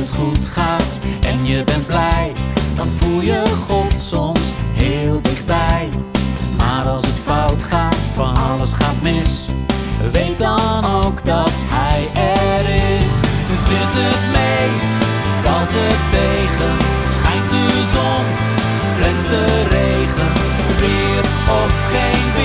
het goed gaat en je bent blij, dan voel je God soms heel dichtbij. Maar als het fout gaat, van alles gaat mis, weet dan ook dat Hij